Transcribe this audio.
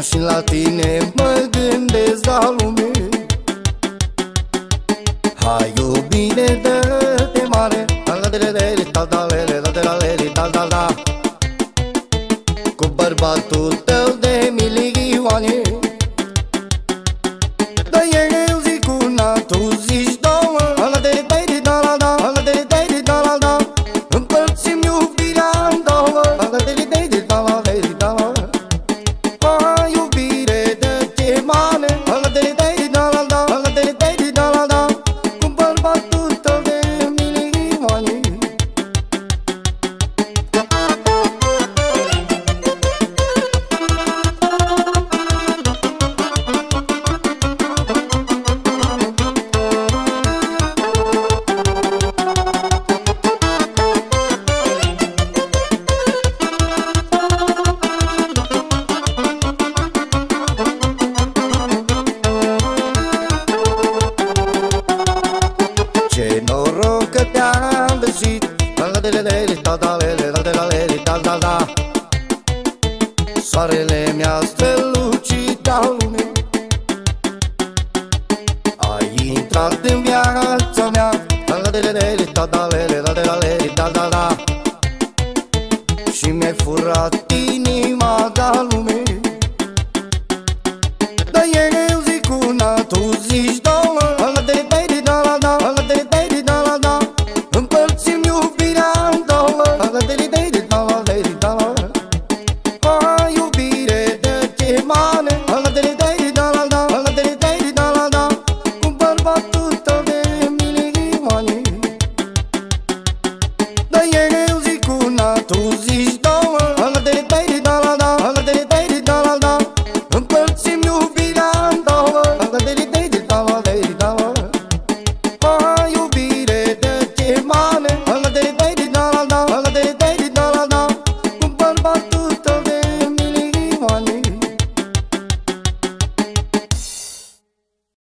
Și la tine mă gândesc la lume. Hai iubire, dă-te mare, cu bărbatul tău de milioane. Dar eu zic una, tu zici două, împărțim iubirea în două. Hai iubire, dă-te mare, cu bărbatul tău de milioane. Ce noroc că te-am găsit, soarele mi-a strălucit al lume. Ai intrat în viața mea, și mi-ai furat inima de-a lume. Dar eu zic una, tu zici două, împărțim iubirea în două. Hai iubire, dă-te mare, cu bărbatul tău de milioane. Dar eu zic una, tu zici